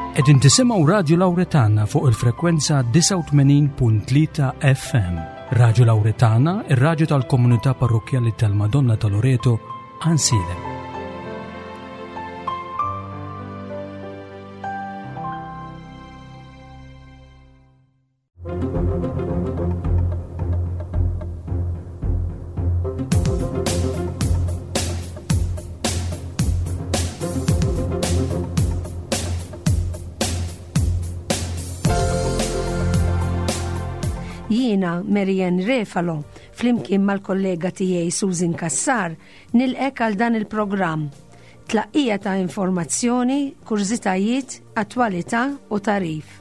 Qegħdin tisimgħu Radio Lawretana fuq il-frekwenza 89.3 FM. Radio Lawretana, ir-radju tal-Komunità Parrokjali tal-Madonna ta' Loreto, Ansile. Jiena Marian Refalo, flimkien mal-kollega tiegħi Susan Kassar, nilqek għal dan il-programm. Tlaqqija ta' informazzjoni, kurzitajiet, attwalità u tarif.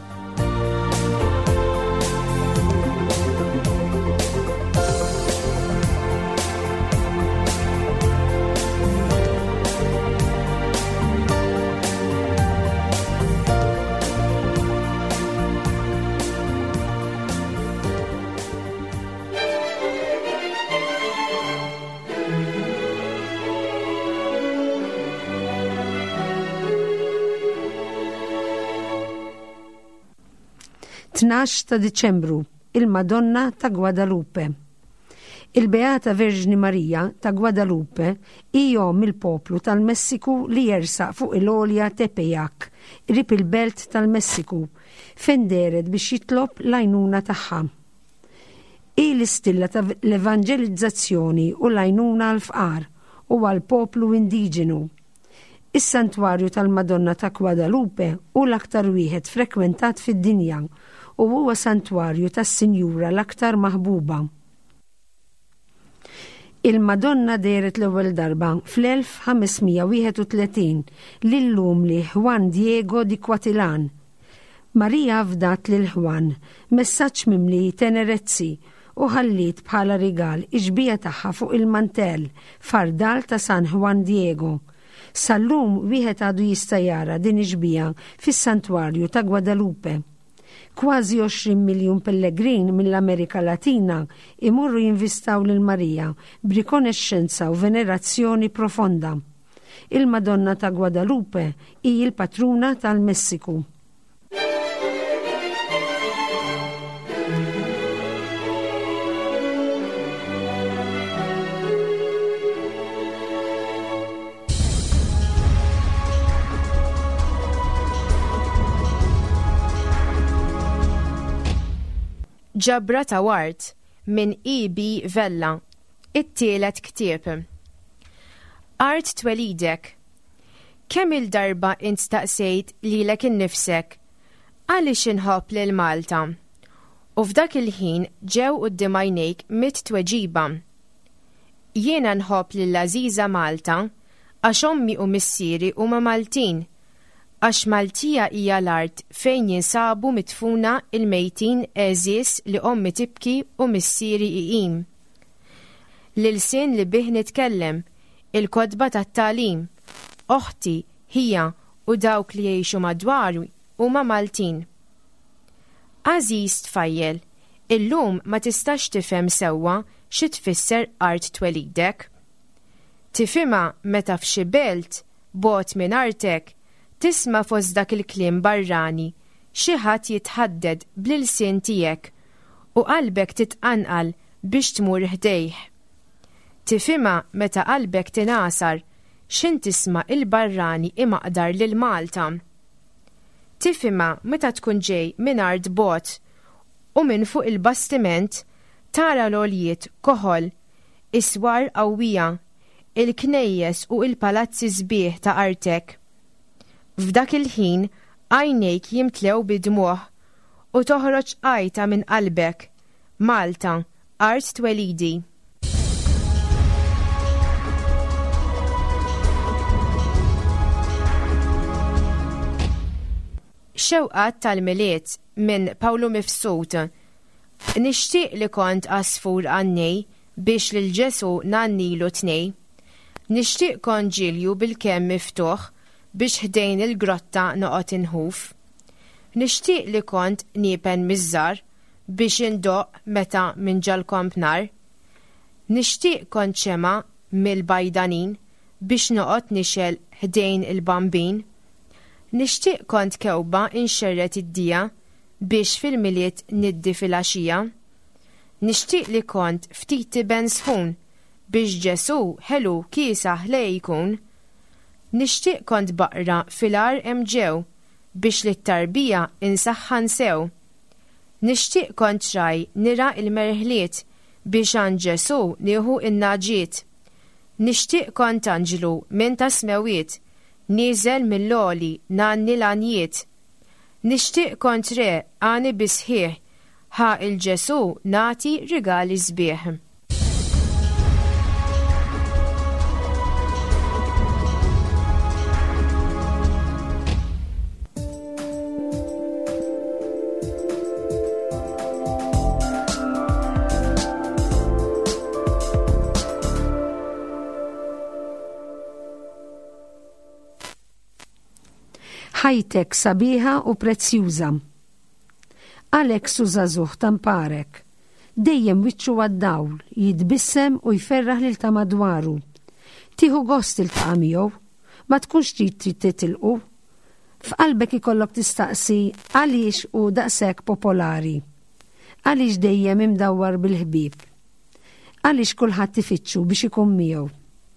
ta' Diċembru, il-Madonna ta' Guadalupe. Il-Beata Verġni Marija ta' Guadalupe jom il-poplu tal-Messiku li jersaq fuq il-olja Tepeyac, rib il-belt tal-Messiku, fejn deret biex jitlob l-għajnuna tagħha. L-istilla ta' l-evangelizzazzjoni u l-għajnuna għal-fqar u għal-poplu indiġenu. Is-santwarju tal-Madonna ta' Guadalupe u l-aktar wieħed frekwentat fid-dinja u huwa santwarju tas-Sinjura l-aktar maħbuba. Il-Madonna deret l-ewwel darba fl-1531 lil-lum li Juan Diego di Cuatilan. Marija fdat lil Juan messaġġ mimli tenerezzi u ħallit bħala rigal iġbija tagħha fuq il-mantell fardal ta' San Juan Diego. Sal-lum wieħed għadu jista' jara din iġbija fis-santwarju ta' Guadalupe. Kważi 20 miljun pellegrin mill-Amerika Latina imurru jinvistaw lil Marija b'rikonoxxenza u venerazzjoni profonda. Il-Madonna ta' Guadalupe hi il-patruna tal-Messiku. Ġabra ta' Wart minn E.B. Vella, it-tielet ktieb. Art twelidek. Kemm il-darba instaqsejt lilek innifsek għaliex inħobb lil Malta. U f'dak il-ħin ġew quddiem għajnejk mit tweġiba. Jiena nħobb lill-Għażiża Malta għax ommi u missieri huma Maltin. Għax Maltija hija l-art fejn jinsabu mitfuna il-mejtin eżis li ommi tibki u missieri iqim. L-ilsien li bih nitkellem, il-kodba tat-tagħlim, oħti, hija u dawk li jgħixu madwar huma Maltin. Għażiż tfajjel, illum ma tistax tifhem sewwa xi tfisser art twelidek. Tifhimha meta f'xi belt bogħod minn artek tisma' fost dak il-kliem barrani xi ħadd jitħadded bl-ilsien tiegħek u qalbek titqanqal biex tmur ħdejh. Tifhimha meta qalbek tingħasar x'in tisma' il-barrani imaqdar lil Malta. Tifhimha meta tkun ġej minn art bogħod u minn fuq il-bastiment tara l-għoljiet koħol, iswar qawwija, il-knejjes u il-palazzi sbieħ ta' artek. F'dak il-ħin għajnejk jimtlew bidmuħ u toħroġ qajta minn qalbek. Malta, art twelidi. Xewqat tal-miliet minn Pawlu Mifsut. Nixtieq li kont asfur għannej biex lil Ġesu nannilu tnej. Nixtieq kont ġilju bil-kemm miftuħ biex ħdejn il-grotta noqgħod inħuf. Nixtieq li kont niepen miż-żar biex indoq meta minġalkom nar. Nixtieq kont ċema mill-bajdanin biex noqgħod nixel ħdejn il-bambin. Nixtieq kont kewba inxerret id-dija biex fil-miliet niddi fil-għaxija. Nixtieq li kont ftit tiben sħun biex Ġesu ħelu kiesaħ lej jkun. Nixtieq kont baqra fil-ar emġew biex li t-tarbija insaħħan sew. Nixtieq kont raj nira il-merħliet biex għan Ġesu nieħu in-naġiet. Nixtieq kont anġlu minn ta' smewiet nieżel mill-loli nanni l-anjiet. Nixtieq kont re għani bisħieħ ħa il-Ġesu nati rigali sbieħ. ħajtek sabiħa u prezzjuża. Għalek sużazuħ tamparek, dejjem wiċċu għad-dawl, jitbissem u jferraħ lil ta' madwaru. Tieħu gost il-taqa' miegħu, ma tkunx trid titilqu. F'qalbek ikollok tistaqsi għaliex u daqshekk popolari. Għaliex dejjem imdawwar bil-ħbieb. Għaliex kulħadd tifittxu biex ikun miegħu.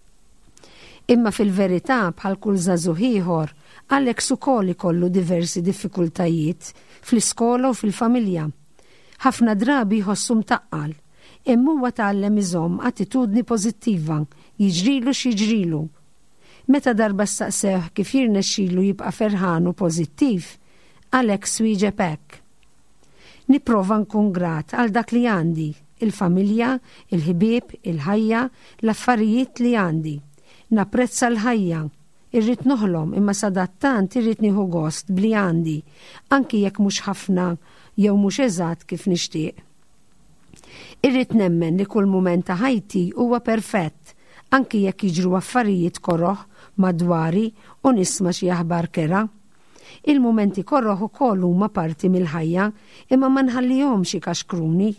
Imma fil-verità bħal kull żagħżugħ ieħor Alex ukoll ikollu diversi diffikultajiet fl-iskola u fil-familja. Ħafna drabi jħossu mtaqqal, imma huwa tgħallem iżomm attitudni pożittiva, jiġrilu x'jiġrilu. Meta darba staqseh kif jirnexxielu jibqa' ferħan u pożittiv, Alex wieġeb hekk. Nipprova nkun grat għal dak li għandi, il-familja, il-ħbieb, il-ħajja, l-affarijiet li għandi. Napprezza l-ħajja. Irrid noħlom imma sadattant irrid nieħu gost bli għandi, anki jekk mhux ħafna jew mhux eżatt kif nixtieq. Irrid nemmen li kull mument ta' ħajti huwa perfett, anki jekk jiġru affarijiet korroħ madwari u nisma' xi aħbar kera. Il-mumenti korroħ ukoll huma parti mill-ħajja imma ma nħallihomx ikaxkruni.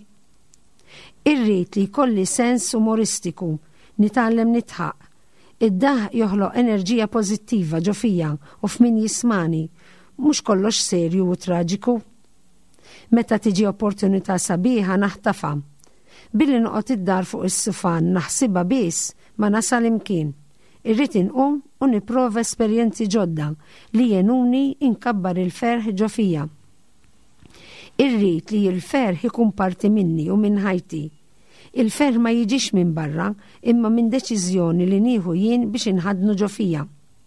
Irrid li jkolli sens umoristiku, nitgħallem nitħaq. Id-daħ joħloq enerġija pożittiva ġo fija u f'min jismani, mhux kollox serju u traġiku. Meta tiġi opportunità sabiħa naħtafa. Billi noqgħod id-dar fuq is-sufan naħsibha biss ma nasal imkien. Irrid inqum u nipprova esperjenzi ġodda li jenuni inkabbar il-ferħ ġo fija. Irrid li l-ferħ ikun parti minni u minn ħajti. Il-ferħ ma jiġix minn barra imma minn deċiżjoni li nieħu jien biex inħadnu ġo fija.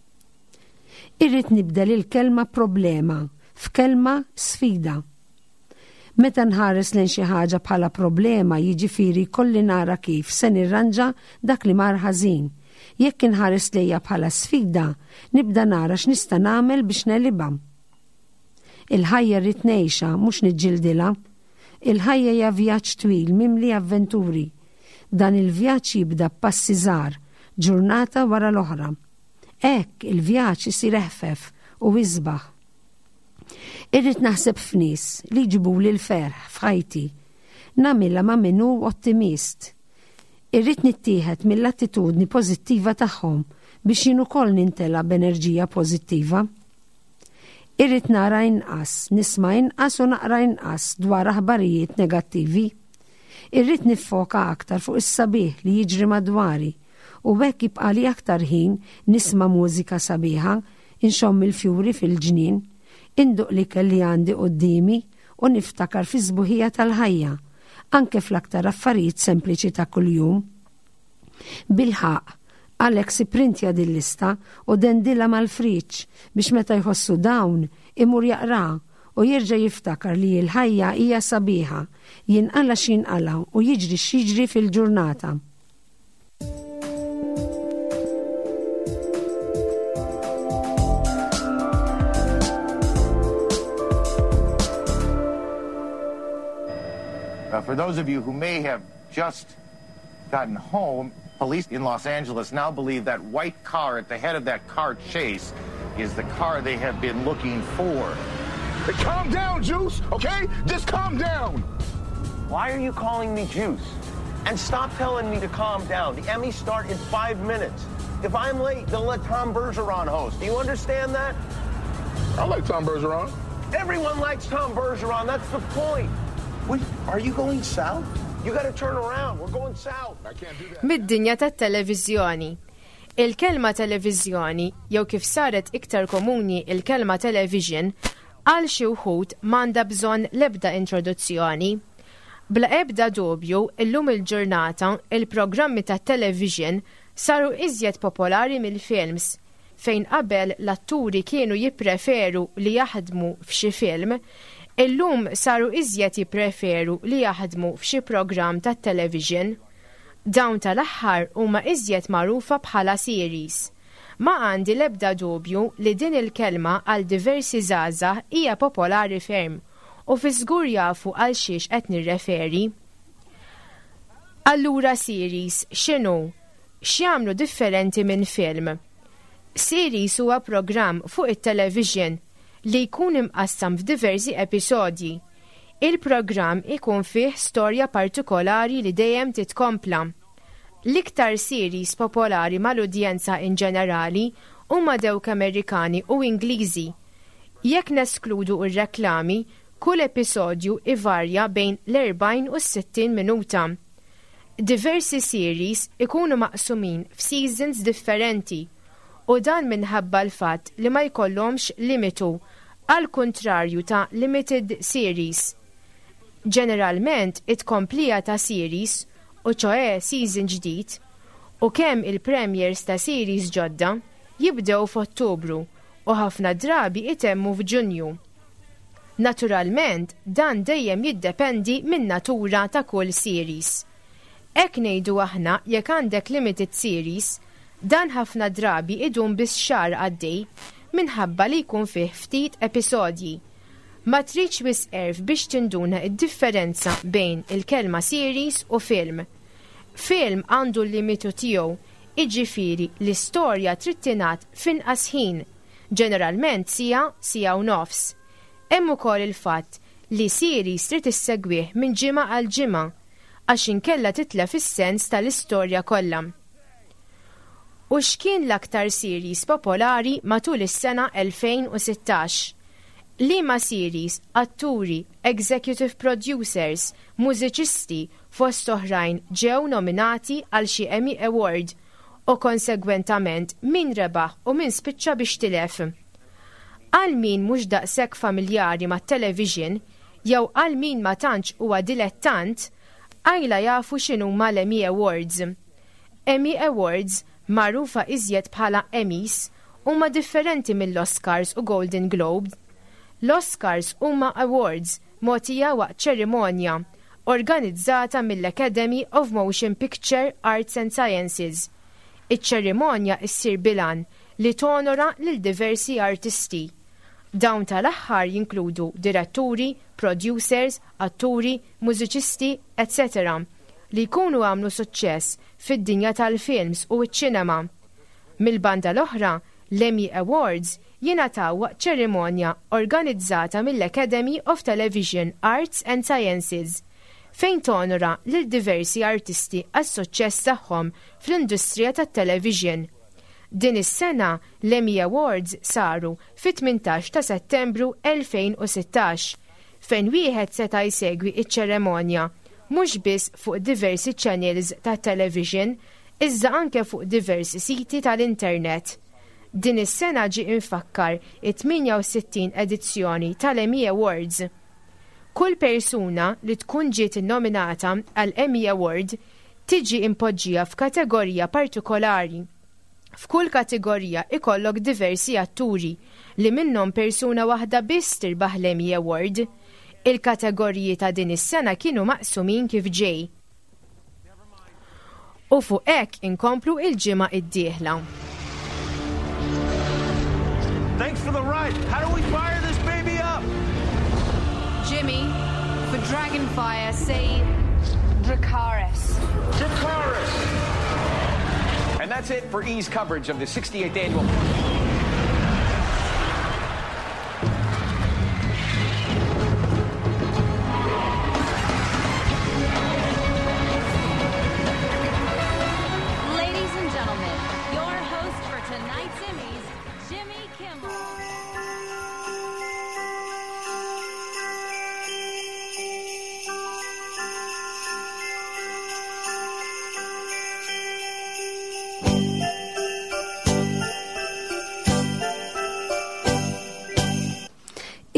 Irrid nibdel il-kelma problema f'kelma sfida. Meta nħares lejn xi ħaġa bħala problema jiġifieri kolli nara kif se nirranġa dak li mar ħażin. Jekk inħares lejha bħala sfida, nibda nara x'nista' nagħmel biex nelibha. Il-ħajja rrid ngħixha mhux niġġildilha. Il-ħajja hija vjaġġ twil mimli avventuri. Dan il-vjaġġ jibda passi żgħar, ġurnata wara l-oħra. Hekk il-vjaġġ isir eħfef u iżbaħ. Irrid naħseb f'nies li jġibuli l-ferħ f'ħajti. Nagħmilha ma' minnu ottimist. Irrid nittieħed mill-attitudni pożittiva tagħhom biex jien ukoll nintela b'enerġija pożittiva. Irrid nara inqas, nisma' inqas u naqra inqas dwar aħbarijiet negattivi. Irrid niffoka aktar fuq is-sabiħ li jiġri madwari u hekk jibqali aktar ħin nisma' mużika sabiħa, inxomm il-fjuri fil-ġnien, induq li kelli għandi qudiemi u niftakar fi żbuħija tal-ħajja, anke fl-aktar affarijiet sempliċi ta' kuljum. Bil-ħaq, Alex iprintja din-lista u dendila mal-friċ biex meta jħossu dawn imur jaqra u jerġa' jiftakar li l-ħajja hija sabiħa, jinqala x'jinqala u jiġri x'jiġri fil-ġurnata. For those of you who may have just gotten home, police in Los Angeles now believe that white car at the head of that car chase is the car they have been looking for. Hey, calm down, Juice, okay? Just calm down. Why are you calling me Juice? And stop telling me to calm down. The Emmys start in 5 minutes. If I'm late, they'll let Tom Bergeron host. Do you understand that? I like Tom Bergeron. Everyone likes Tom Bergeron. That's the point. Wait, are you going south? You got to turn around. We're going south. I can't do that. Mid-dinja tat-televiżjoni. Il-kelma televiżjoni jew kif saret iktar komuni il-kelma television għal xi wħud m'għandha bżonn l-ebda introduzzjoni. Bla ebda dubju, illum il-ġurnata il-programmi tat-television saru iżjed popolari mill-films, fejn qabel l-atturi kienu jippreferu li jaħdmu f'xi film, illum saru iżjed jippreferu li jaħdmu f'xi programm tat-television. Dawn tal-aħħar huma iżjed magħrufa bħala series. Ma għandi l-ebda dubju li din il-kelma għal diversi żgħażagħ hija popolari ferm u fi żgur jafu għal xiex qed nirreferi. Allura series x'inhu? X'jagħmlu differenti minn film? Series huwa programm fuq it-television li jkun imqassam f'diversi episodji. Il-programm ikun fih storja partikolari li dejjem titkompla. L-iktar series popolari mal-udjenza in ġenerali huma dawk Amerikani u Ingliżi. Jekk neskludu r-reklami, kull episodju ivarja bejn l-40 u s-60 minuta. Diversi series ikunu maqsumin f'seasons differenti u dan minħabba l-fatt li ma jkollhomx limitu, għal kontrarju ta' limited series. Ġeneralment it-komplija ta' series, u ċoe season ġdid, u kemm il-premiers ta' series ġodda jibdew f'Ottubru u ħafna drabi itemmu f'Ġunju. Naturalment, dan dejjem jiddependi min natura ta' kull series. Ek ngħidu aħna jekk għandek limited series, dan ħafna drabi idum bis xahar għaddej minħabba li jkun fih ftit episodji. Ma tridx wisqerf biex tinduna id-differenza bejn il-kelma series u film. Film għandu l-limitu tiegħu, iġifieri l-istorja trid tingħad f'inqas ħin, ġeneralment siegħa u nofs. Hemm ukoll il-fatt li series trid issegwih minn ġimgħa għal ġimgħa għax inkella titlef is-sens tal-istorja kollha. U x'kien l-aktar series popolari matul is-sena 2016? Liema series, atturi, executive producers, mużiċisti fost oħrajn ġew nominati għal xi Emmy Award u konsegwentament min rebaħ u min spiċċa biex tilef. Għal min mhux daqshekk familjari mat-television jew għal min ma tantx huwa dilettant, għajla jafu x'inhuma l-Emmy Awards. Emmy Awards magħrufa iżjed bħala Emmys huma differenti mill-Oscars u Golden Globe. L-Oscars huma awards mogħtija waqt ċerimonja organizzata mill-Academy of Motion Picture Arts and Sciences. Iċ-ċerimonja ssir bilan li tonora lil diversi artisti. Dawn tal-aħħar jinkludu diretturi, producers, atturi, mużiċisti, etc. li jkunu għamlu suċċess fid-dinja tal-films u ċ-ċinema. Mill-banda l-oħra, l-Emmy Awards jingħataw waqt ċerimonja organizzata mill-Academy of Television Arts and Sciences fejn tonora lil diversi artisti għas-suċċess tagħhom fl-industrija tat-television. Din is-sena l-Emmy Awards saru fit-18 ta' Settembru 2016 fejn wieħed seta' jsegwi iċ-ċerimonja mhux biss fuq diversi channels tat-television iżda anke fuq diversi siti tal-internet. Din is-sena ġie infakkar it-68 edizzjoni tal-Emmy Awards. Kull persuna li tkun ġiet innominata għal Emmy Award tiġi impoġġija f'kategorija partikolari. F'kull kategorija ikollok diversi atturi li minnhom persuna waħda biss tirbaħ l-Emmy Award. Il-kategoriji ta' din is-sena kienu maqsumin kif ġej. U fuq hekk inkomplu il-ġimgħa id-dieħla. Thanks for the ride. How do we fire this baby up? Jimmy, for Dragonfire, say Dracarys. Dracarys! And that's it for E's coverage of the 68th annual...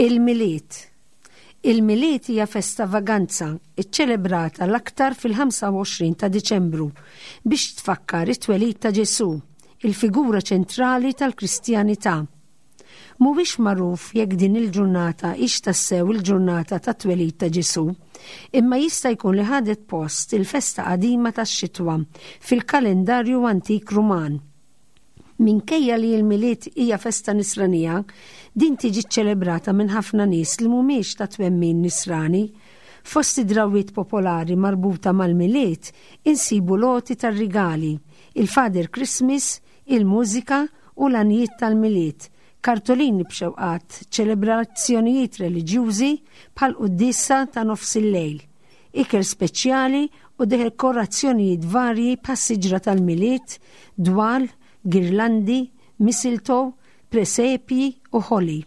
Il-Miliet. Il-Miliet hija festa vaganza iċċelebrata l-aktar fil-25 ta' Diċembru biex tfakkar it-twelid ta' Ġesu, il-figura ċentrali tal-Kristjanità. Mhuwiex magħruf jekk din il-ġurnata hix tassew il-ġurnata ta' twelid ta' Ġesu, imma jista' jkun li ħadet post il-festa qadima tax-xitwa fil-kalendarju antik Ruman. Minkejja li l-Miliet hija festa nisranija, din tiġi ċċelebrata minn ħafna nies li mhumiex ta' twemmin nisrani. Fost id-drawwiet popolari marbuta mal-Miliet insibu loti tar-rigali, il-Father Christmas, il-mużika u l-anijiet tal-Miliet, kartolini b'xewqat, ċelebrazzjonijiet reliġjużi bħal qudiesa ta' nofs il-lejl, ikel speċjali u dekorazzjonijiet varji pas-siġra tal-Miliet, dwal, girlandi, mistletoe, presepji u ħoli.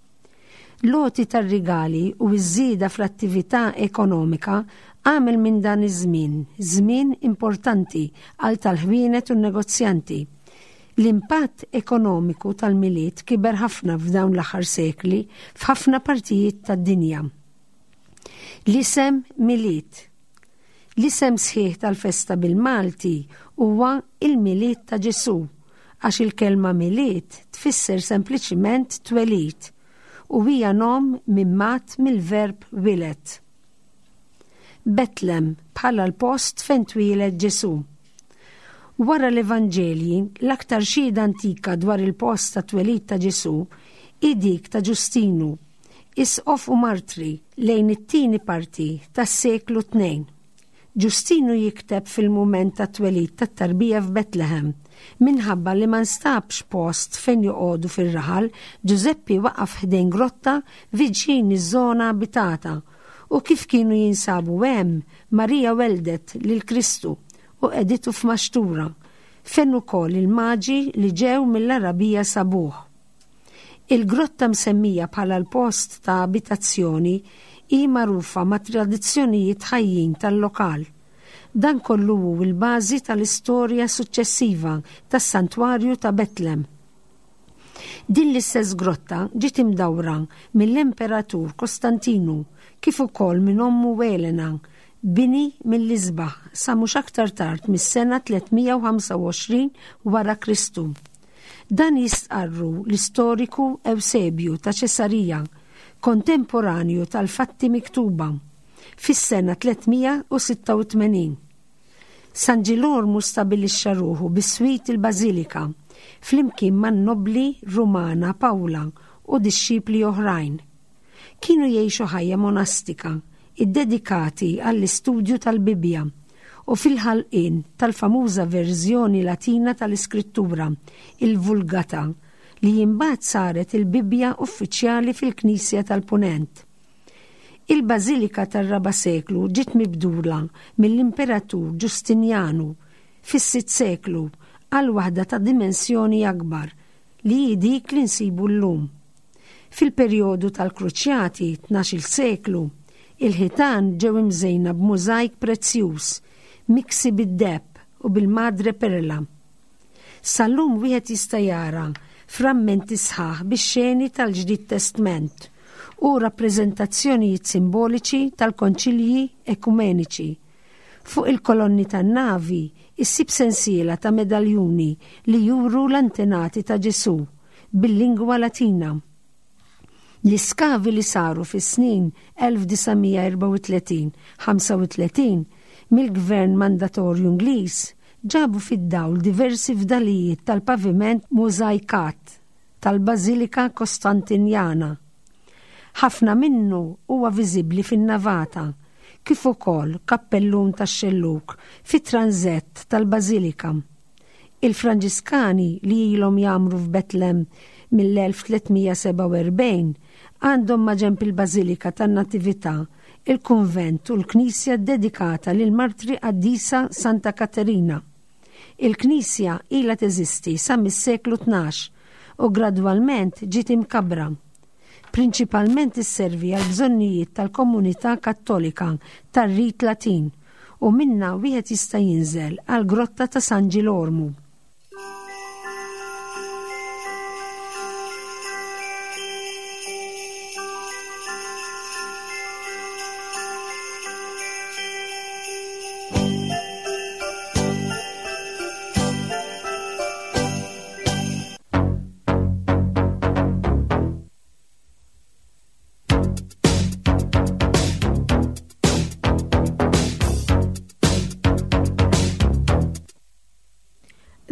Loti tar-rigali u ż-żieda fl-attività ekonomika għamel minn dan iż-żmien, żmien importanti għal tal-ħwienet u n-negozjanti. L-impatt ekonomiku tal-Miliet kiber ħafna f'dawn l-aħħar sekli f'ħafna partijiet tad-dinja. L-isem Miliet. L-isem sħiħ tal-festa bil-Malti huwa il-Miliet ta' Ġesu, għax il-kelma Miliet tfisser sempliċiment twelid u hija nom minn mat mill-verb wilet. Betlem bħala l-post fejn twieled Ġesu. Wara l-Evanġelji, l-aktar xhieda antika dwar il-post ta' twelid ta' Ġesu hi dik ta' Ġustinu, isqof u martri lejn it-tieni parti tas-seklu 2. Ġustinu jikteb fil-mument ta' twelid tat-tarbija f'Betlehem. Minħabba li ma nstabx post fejn joqogħdu fir-raħal, Giuseppi waqaf ħdejn grotta viċin iż-żona abitata u kif kienu jinsabu hemm Marija weldet lil Kristu u qeditu f'maxtura fejn ukoll il-maġi li ġew mill-Arabija sabuh. Il-grotta msemmija bħala l-post ta' abitazzjoni hi magħrufa ma' tradizzjonijiet ħajjin tal-lokal. Dan kollu hu l-bażi tal-istorja suċċessiva tas-santwarju ta' Betlem. Din l-istess grotta ġiet imdawra mill-Imperatur Kostantinu kif ukoll minn ommu Elena, bini mill-Isbaħ sa mhux aktar tard mis-sena 325 wara Kristu. Dan jistqarru l-istoriku Ewsebju ta' Ċesarija, kontemporanju tal-fatti miktuba, fis-sena 386. San Ġilormu stabilixxa ruħu bis-swit il-Bażilika flimkien man-nobli Rumana Pawla u dixxipli oħrajn. Kienu jgħixu ħajja monastika, iddedikati għall-istudju tal-Bibja u fil-ħalqien tal-famuża verżjoni Latina tal-Iskrittura, il-Vulgata, li jimbagħad saret il-Bibja uffiċjali fil-Knisja tal-Punent. Il-Bażilika tar-4 seklu ġiet mibdula mill-Imperatur Ġustinjanu fis-6 seklu għal waħda ta' dimensjoni akbar li hi dik li nsibu llum. Fil-perjodu tal-Kruċjati 12 seklu, il-ħitan ġew imżejna b'mużajk prezzjuż, miksi bid-deb u bil-madre perla. Sal-lum wieħed jista' jara frammenti sħaħ bix-xeni tal-Ġdid Testament u rappreżentazzjonijiet simboliċi tal-konċilji ekumeniċi. Fuq il-kolonni tan-navi issib sensiela ta' medaljuni li juru l-antenati ta' Ġesu bil-lingwa Latina. L-iskavi li saru fis-snin 1934-35 mill-Gvern Mandatorju Ingliż ġabu fid-dawl diversi fdalijiet tal-paviment mużajkat tal-Bażilika Kostantinjana. Ħafna minnu huwa viżibbli fin-navata, kif ukoll kappellun tax-xelluk fit-tranzett tal-Bażilika. Il-Franġiskani li ilhom jagħmlu f'Betlem mill-1347 għandhom ma' ġenb il-Bażilika tan-Natività il-kunvent u l-Knisja dedikata lil martri Qaddisa Santa Katerina. Il-Knisja ilha teżisti sa mis-seklu 12 u gradwalment ġiet imkabbra. Prinċipalment isservi għal bżonnijiet tal-komunità Kattolika tar-Rit Latin u minna wieħed jista' jinżel għal grotta ta' San Ġilormu.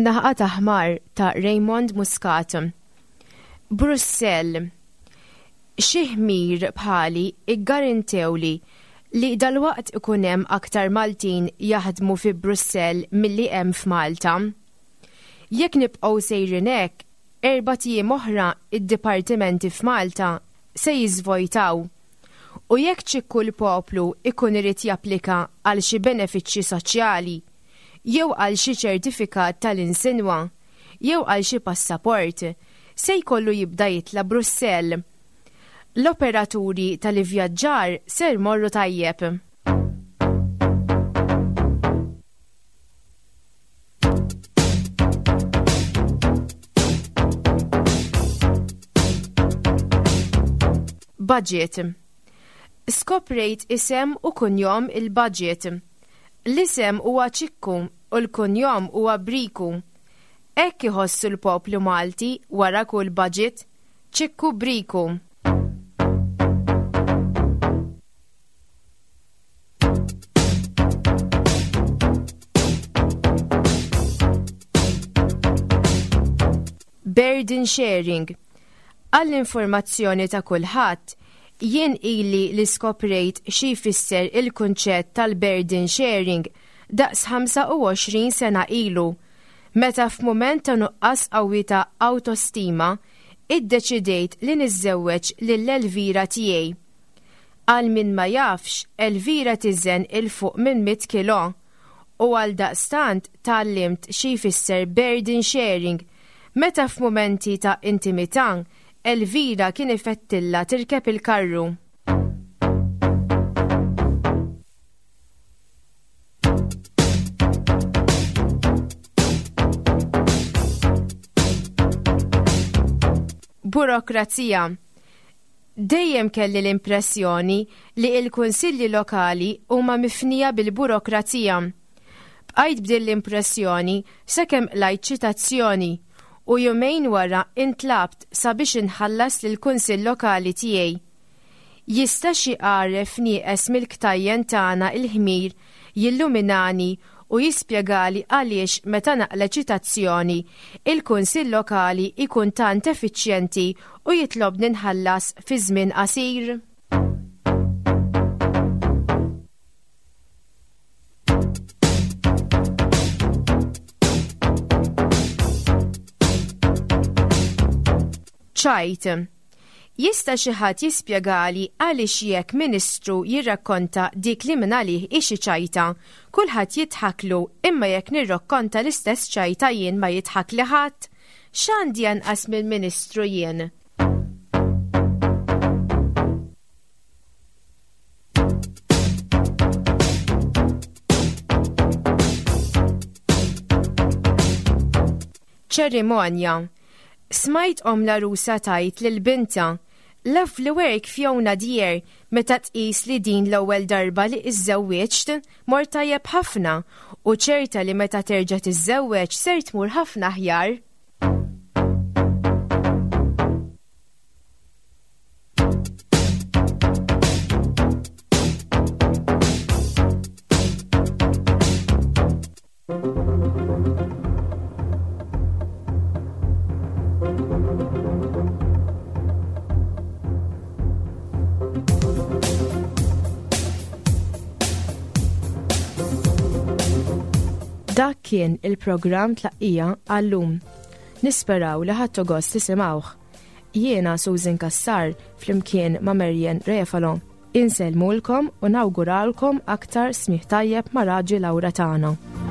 In-naħqa ta' ħmar ta' Raymond Muscat. Brussell. Xi ħmir bħali iggarantewli li dalwaqt ikun hemm aktar Maltin jaħdmu fi Brussell milli hemm f'Malta. Jekk nibqgħu sejrin hekk, 4 jiem oħra id-dipartimenti f'Malta se jiżvojtaw. U jekk ċikku l-poplu ikun irid japplika għal xi benefiċċji soċjali, jew għal xi ċertifikat tal-insinwa, jew għal xi passaport, se jkollu jibda jitla Brussell. L-operaturi tal-ivvjaġġar ser morru tajjeb. Budget. Skoprejt isem u kunjom il-budget. L-isem huwa ċikku u l-kunjom huwa Briku. Hekk iħossu l-poplu Malti wara kull budget, ċikku Briku. Burden sharing. Għall-informazzjoni ta' kulħadd, jien ili li skoprejt xi jfisser il-kunċett tal-burden sharing daqs 25 sena ilu, meta f'mument ta' nuqqas qawwi ta' autostima iddeċidejt li niżżewweġ lill-Elvira tiegħi. Għal min ma jafx, Elvira tiżen il-fuq minn 100 kilo u għal daqstant tallimt xi jfisser burden sharing meta f'mumenti ta' intimità Elvira kien ifettilla tirkeb il-karru. Burokrazija. Dejjem kelli l-impressjoni li l-kunsilli lokali huma mifnija bil-burokrazija. Bqajt b'din l-impressjoni sakemm lajt ċitazzjoni u jumejn wara intlabt sabiex inħallas lill-kunsill lokali tiegħi. Jista' xi għaref nieqes mill-ktajjen tagħna il-ħmir jilluminani u jispjegali għaliex meta naqla ċitazzjoni il-kunsill lokali ikun tant effiċjenti u jitlobni nħallas fi żmien qasir. ċajt. Jista' xi ħadd jispjegali għaliex jekk Ministru jirrakkonta dik li minn għalih ixi ċajta, kulħadd jidħaklu imma jekk nirrakkonta l-istess ċajta jien ma jidħak li ħadd? X'għandi anqas mill-Ministru jien? ċerimonja. Smajt la rusa tajt lil-binta, lovely work Fiona dear, meta tqis li din l-ewwel darba li iżżewweġt mor tajjeb ħafna u ċerta li meta terġa' tiżżewweġ ser tmur ħafna aħjar. Dak kien il-programm Tlaqqija għallum. Nisperaw li ħadtu gost tisimgħuh. Jiena Susan Kassar flimkien ma' Marjan Refalo. Inselmulkom u nawguralkom aktar smih tajjeb ma' Raġi Lawra tagħna.